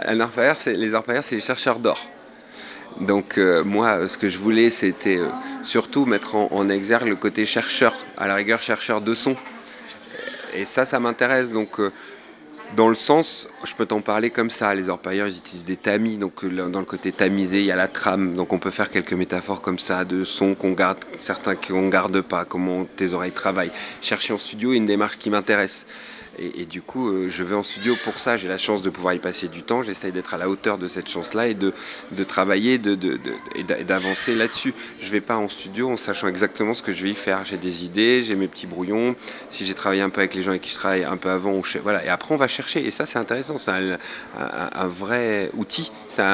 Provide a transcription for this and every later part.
un orpailleur, les orpailleurs, c'est les chercheurs d'or. Donc moi, ce que je voulais, c'était surtout mettre en exergue le côté chercheur, à la rigueur chercheur de son. Et ça m'intéresse. Donc dans le sens, je peux t'en parler comme ça. Les orpailleurs, ils utilisent des tamis. Donc dans le côté tamisé, il y a la trame. Donc on peut faire quelques métaphores comme ça de sons qu'on garde, certains qu'on garde pas, comment tes oreilles travaillent. Chercher en studio est une démarche qui m'intéresse. Et du coup, je vais en studio pour ça. J'ai la chance de pouvoir y passer du temps. J'essaye d'être à la hauteur de cette chance-là et de travailler et d'avancer là-dessus. Je ne vais pas en studio en sachant exactement ce que je vais y faire. J'ai des idées, j'ai mes petits brouillons. Si j'ai travaillé un peu avec les gens avec qui je travaille un peu avant, voilà. Et après, on va chercher. Et ça, c'est intéressant. C'est un vrai outil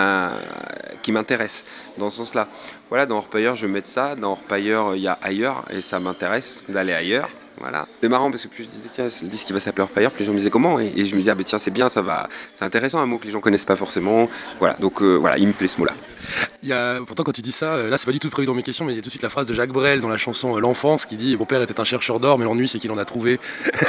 qui m'intéresse dans ce sens-là. Voilà, dans Orpailleur, je vais mettre ça. Dans Orpailleur, il y a ailleurs. Et ça m'intéresse d'aller ailleurs. Voilà. C'était marrant parce que plus je disais tiens, c'est le disque qui va s'appeler Orpailleur, plus les gens me disaient comment et je me disais ah, tiens c'est bien, ça va, c'est intéressant, un mot que les gens connaissent pas forcément. Voilà, donc voilà, il me plaît ce mot-là. Pourtant quand tu dis ça, là c'est pas du tout prévu dans mes questions, mais il y a tout de suite la phrase de Jacques Brel dans la chanson L'Enfance qui dit mon père était un chercheur d'or, mais l'ennui c'est qu'il en a trouvé.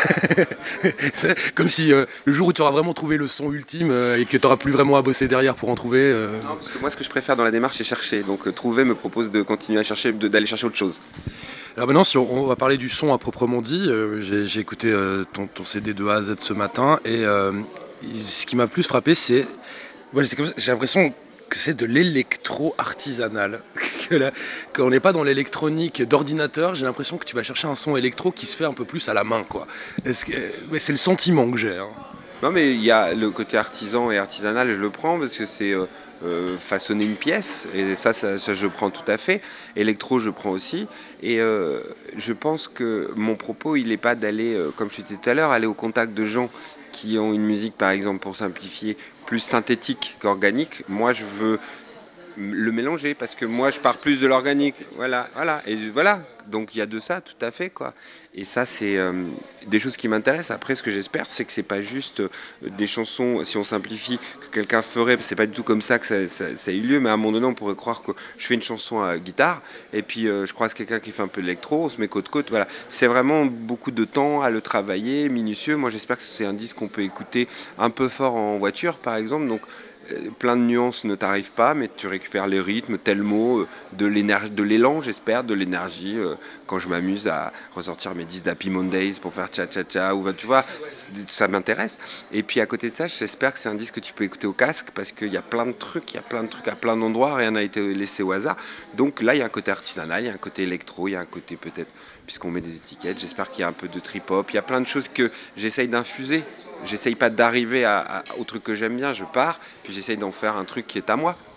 C'est comme si le jour où tu auras vraiment trouvé le son ultime et que tu n'auras plus vraiment à bosser derrière pour en trouver. Non, parce que moi ce que je préfère dans la démarche c'est chercher. Donc trouver me propose de continuer à chercher, d'aller chercher autre chose. Alors maintenant, si on va parler du son à proprement dit, j'ai écouté ton CD de A à Z ce matin et ce qui m'a plus frappé, c'est... Ouais, j'ai l'impression que c'est de l'électro artisanal. Quand on n'est pas dans l'électronique d'ordinateur, j'ai l'impression que tu vas chercher un son électro qui se fait un peu plus à la main, quoi. C'est le sentiment que j'ai. Hein. Non mais il y a le côté artisan et artisanal, je le prends parce que c'est façonner une pièce et ça je prends tout à fait. Électro je prends aussi et je pense que mon propos il n'est pas d'aller, comme je disais tout à l'heure, aller au contact de gens qui ont une musique par exemple pour simplifier plus synthétique qu'organique. Moi je veux le mélanger parce que moi je pars plus de l'organique, voilà, et voilà, donc il y a de ça tout à fait quoi. Et ça c'est des choses qui m'intéressent. Après ce que j'espère c'est que c'est pas juste des chansons, si on simplifie, que quelqu'un ferait, c'est pas du tout comme ça que ça a eu lieu, mais à un moment donné on pourrait croire que je fais une chanson à guitare et puis je croise quelqu'un qui fait un peu d'électro, on se met côte à côte, voilà. C'est vraiment beaucoup de temps à le travailler, minutieux. Moi j'espère que c'est un disque qu'on peut écouter un peu fort en voiture par exemple, donc plein de nuances ne t'arrivent pas, mais tu récupères les rythmes, tel mot, de l'élan, j'espère, de l'énergie, quand je m'amuse à ressortir mes disques d'Happy Mondays pour faire cha-cha-cha, ou tu vois, ça m'intéresse. Et puis à côté de ça, j'espère que c'est un disque que tu peux écouter au casque, parce qu'il y a plein de trucs, à plein d'endroits, rien n'a été laissé au hasard. Donc là, il y a un côté artisanal, il y a un côté électro, il y a un côté peut-être, puisqu'on met des étiquettes, j'espère qu'il y a un peu de trip-hop, il y a plein de choses que j'essaye d'infuser. J'essaye pas d'arriver au truc que j'aime bien, je pars, puis j'essaye d'en faire un truc qui est à moi.